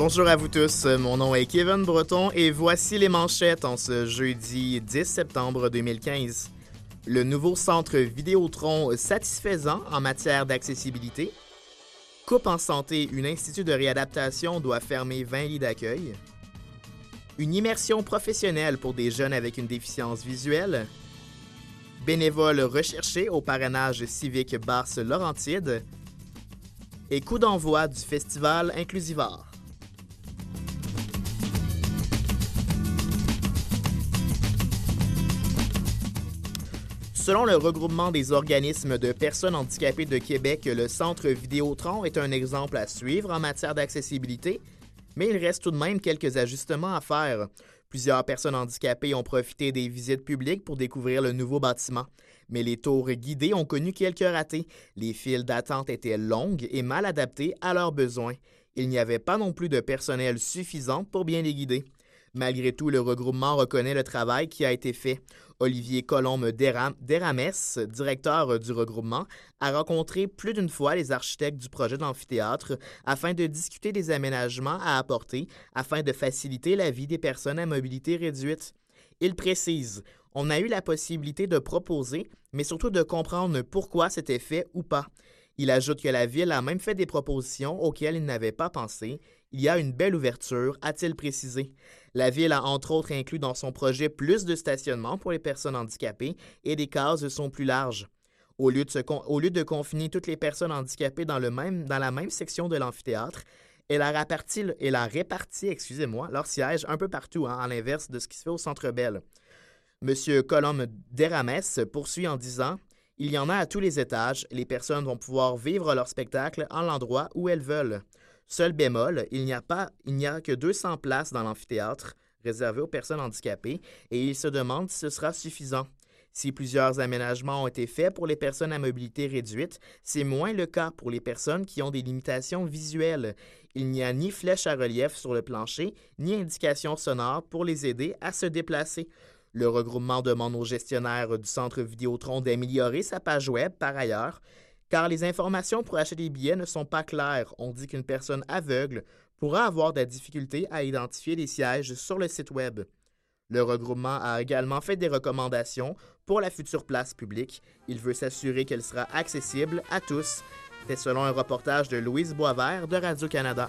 Bonjour à vous tous, mon nom est Kevin Breton et voici les manchettes en ce jeudi 10 septembre 2015. Le nouveau centre Vidéotron satisfaisant en matière d'accessibilité. Coupe en santé, un institut de réadaptation doit fermer 20 lits d'accueil. Une immersion professionnelle pour des jeunes avec une déficience visuelle. Bénévoles recherchés au parrainage civique Barse-Laurentide. Et coup d'envoi du festival Inclusivart. Selon le regroupement des organismes de personnes handicapées de Québec, le centre Vidéotron est un exemple à suivre en matière d'accessibilité, mais il reste tout de même quelques ajustements à faire. Plusieurs personnes handicapées ont profité des visites publiques pour découvrir le nouveau bâtiment, mais les tours guidées ont connu quelques ratés. Les files d'attente étaient longues et mal adaptées à leurs besoins. Il n'y avait pas non plus de personnel suffisant pour bien les guider. Malgré tout, le regroupement reconnaît le travail qui a été fait. Olivier Colombe-Derames, directeur du regroupement, a rencontré plus d'une fois les architectes du projet d'amphithéâtre afin de discuter des aménagements à apporter afin de faciliter la vie des personnes à mobilité réduite. Il précise « On a eu la possibilité de proposer, mais surtout de comprendre pourquoi c'était fait ou pas. » Il ajoute que la Ville a même fait des propositions auxquelles il n'avait pas pensé. Il y a une belle ouverture, a-t-il précisé. La Ville a entre autres inclus dans son projet plus de stationnement pour les personnes handicapées et des cases sont plus larges. Au lieu de confiner toutes les personnes handicapées dans la même section de l'amphithéâtre, elle a réparti leurs sièges un peu partout, à l'inverse de ce qui se fait au Centre Bell. M. Colombe-Derames poursuit en disant « Il y en a à tous les étages, les personnes vont pouvoir vivre leur spectacle en l'endroit où elles veulent. Seul bémol, il n'y a que 200 places dans l'amphithéâtre réservées aux personnes handicapées et il se demande si ce sera suffisant. Si plusieurs aménagements ont été faits pour les personnes à mobilité réduite, c'est moins le cas pour les personnes qui ont des limitations visuelles. Il n'y a ni flèche à relief sur le plancher, ni indication sonore pour les aider à se déplacer. Le regroupement demande au gestionnaire du centre Vidéotron d'améliorer sa page web par ailleurs, car les informations pour acheter des billets ne sont pas claires. On dit qu'une personne aveugle pourra avoir de la difficulté à identifier les sièges sur le site web. Le regroupement a également fait des recommandations pour la future place publique. Il veut s'assurer qu'elle sera accessible à tous. C'est selon un reportage de Louise Boisvert de Radio-Canada.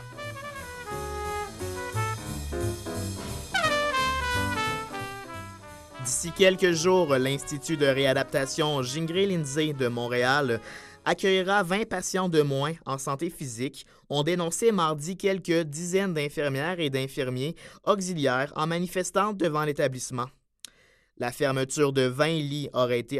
D'ici quelques jours, l'Institut de réadaptation Gingras-Lindsay de Montréal accueillera 20 patients de moins en santé physique, ont dénoncé mardi quelques dizaines d'infirmières et d'infirmiers auxiliaires en manifestant devant l'établissement. La fermeture de 20 lits aurait été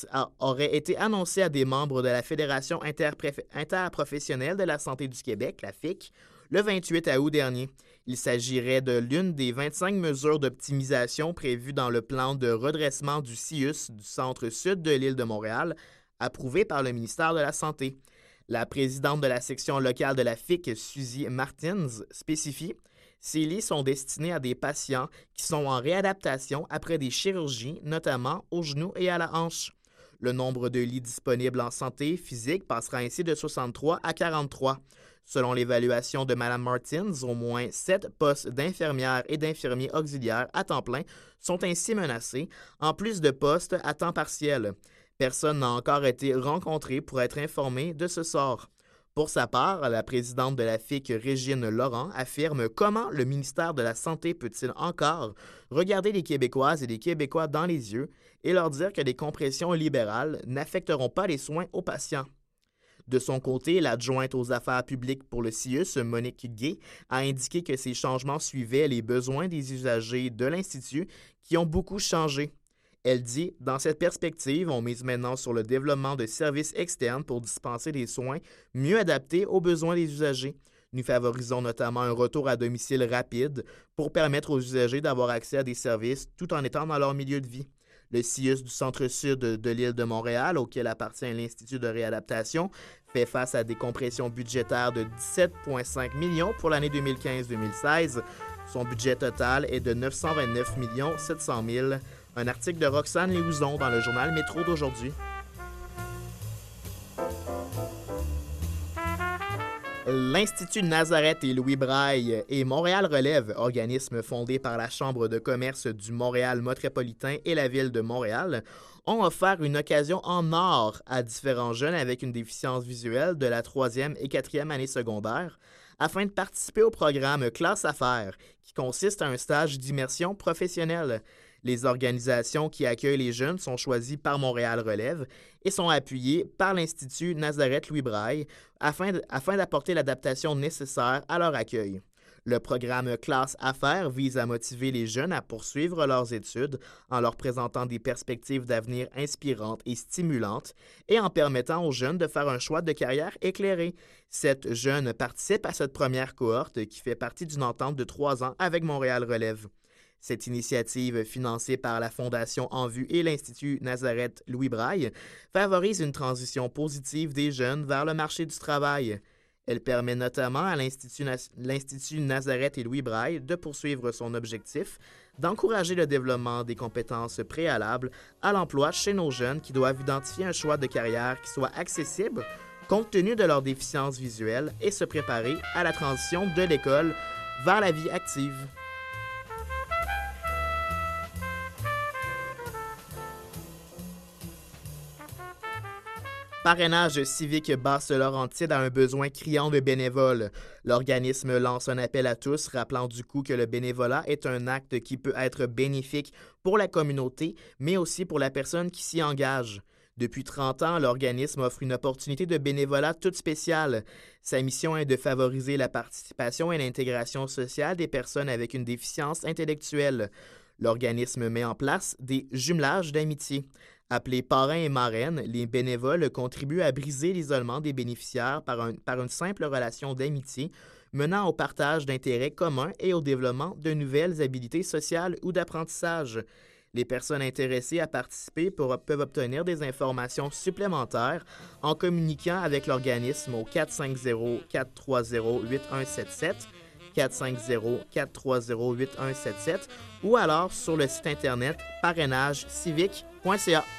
annoncée à des membres de la Fédération interprofessionnelle de la santé du Québec, la FIC, le 28 août dernier. Il s'agirait de l'une des 25 mesures d'optimisation prévues dans le plan de redressement du CIUS du centre-sud de l'île de Montréal, approuvé par le ministère de la Santé. La présidente de la section locale de la FIC, Suzy Martins, spécifie « Ces lits sont destinés à des patients qui sont en réadaptation après des chirurgies, notamment aux genoux et à la hanche. Le nombre de lits disponibles en santé physique passera ainsi de 63 à 43. Selon l'évaluation de Mme Martins, au moins 7 postes d'infirmières et d'infirmiers auxiliaires à temps plein sont ainsi menacés, en plus de postes à temps partiel. Personne n'a encore été rencontré pour être informé de ce sort. Pour sa part, la présidente de la FIC, Régine Laurent, affirme comment le ministère de la Santé peut-il encore regarder les Québécoises et les Québécois dans les yeux et leur dire que les compressions libérales n'affecteront pas les soins aux patients. De son côté, l'adjointe aux affaires publiques pour le CIUS, Monique Gay, a indiqué que ces changements suivaient les besoins des usagers de l'Institut qui ont beaucoup changé. Elle dit « Dans cette perspective, on mise maintenant sur le développement de services externes pour dispenser des soins mieux adaptés aux besoins des usagers. Nous favorisons notamment un retour à domicile rapide pour permettre aux usagers d'avoir accès à des services tout en étant dans leur milieu de vie. » Le CIUS du centre-sud de l'île de Montréal, auquel appartient l'Institut de réadaptation, fait face à des compressions budgétaires de 17,5 millions pour l'année 2015-2016. Son budget total est de 929 700 000. Un article de Roxane Léouzon dans le journal Métro d'aujourd'hui. L'Institut Nazareth et Louis Braille et Montréal Relève, organisme fondé par la Chambre de commerce du Montréal métropolitain et la Ville de Montréal, ont offert une occasion en or à différents jeunes avec une déficience visuelle de la 3e et 4e année secondaire afin de participer au programme Classe Affaires, qui consiste à un stage d'immersion professionnelle. Les organisations qui accueillent les jeunes sont choisies par Montréal Relève et sont appuyées par l'Institut Nazareth-Louis Braille afin d'apporter l'adaptation nécessaire à leur accueil. Le programme Classe Affaires vise à motiver les jeunes à poursuivre leurs études en leur présentant des perspectives d'avenir inspirantes et stimulantes et en permettant aux jeunes de faire un choix de carrière éclairé. 7 jeunes participent à cette première cohorte qui fait partie d'une entente de 3 ans avec Montréal Relève. Cette initiative, financée par la Fondation En Vue et l'Institut Nazareth-Louis Braille, favorise une transition positive des jeunes vers le marché du travail. Elle permet notamment à l'Institut Nazareth et Louis Braille de poursuivre son objectif d'encourager le développement des compétences préalables à l'emploi chez nos jeunes qui doivent identifier un choix de carrière qui soit accessible compte tenu de leur déficience visuelle et se préparer à la transition de l'école vers la vie active. Parrainage civique Basse-Laurentide a un besoin criant de bénévoles. L'organisme lance un appel à tous, rappelant du coup que le bénévolat est un acte qui peut être bénéfique pour la communauté, mais aussi pour la personne qui s'y engage. Depuis 30 ans, l'organisme offre une opportunité de bénévolat toute spéciale. Sa mission est de favoriser la participation et l'intégration sociale des personnes avec une déficience intellectuelle. L'organisme met en place des jumelages d'amitié. Appelés parrains et marraines, les bénévoles contribuent à briser l'isolement des bénéficiaires par une simple relation d'amitié, menant au partage d'intérêts communs et au développement de nouvelles habiletés sociales ou d'apprentissage. Les personnes intéressées à participer peuvent obtenir des informations supplémentaires en communiquant avec l'organisme au 450-430-8177, 450-430-8177 ou alors sur le site internet parrainagecivique.ca.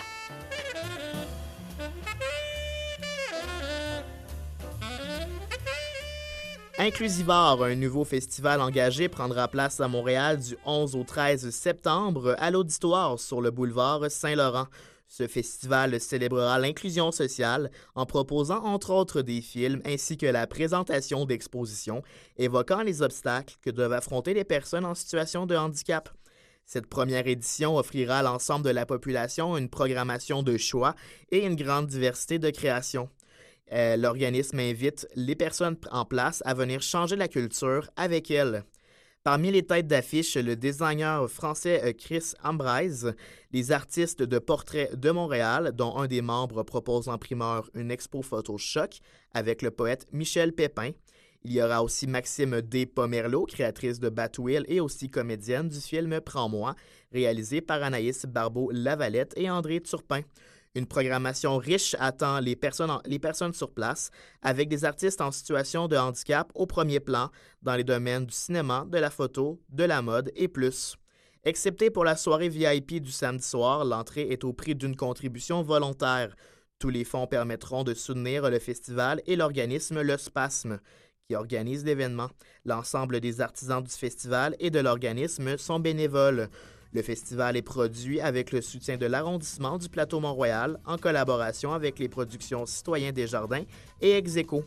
Inclusivore, un nouveau festival engagé, prendra place à Montréal du 11 au 13 septembre à l'Auditoire sur le boulevard Saint-Laurent. Ce festival célébrera l'inclusion sociale en proposant entre autres des films ainsi que la présentation d'expositions évoquant les obstacles que doivent affronter les personnes en situation de handicap. Cette première édition offrira à l'ensemble de la population une programmation de choix et une grande diversité de créations. L'organisme invite les personnes en place à venir changer la culture avec elle. Parmi les têtes d'affiche, le designer français Chris Ambrise, les artistes de portraits de Montréal, dont un des membres propose en primeur une expo photo choc avec le poète Michel Pépin. Il y aura aussi Maxime D. Pomerleau, créatrice de Batwheel et aussi comédienne du film Prends-moi, réalisé par Anaïs Barbeau-Lavalette et André Turpin. Une programmation riche attend les personnes sur place, avec des artistes en situation de handicap au premier plan dans les domaines du cinéma, de la photo, de la mode et plus. Excepté pour la soirée VIP du samedi soir, l'entrée est au prix d'une contribution volontaire. Tous les fonds permettront de soutenir le festival et l'organisme Le Spasme, qui organise l'événement. L'ensemble des artisans du festival et de l'organisme sont bénévoles. Le festival est produit avec le soutien de l'arrondissement du Plateau Mont-Royal en collaboration avec les productions Citoyens Desjardins et Execo.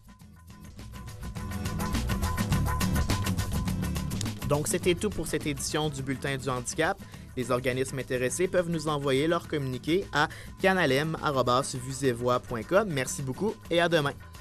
Donc, c'était tout pour cette édition du Bulletin du handicap. Les organismes intéressés peuvent nous envoyer leur communiqué à canalem@vusevoix.com. Merci beaucoup et à demain.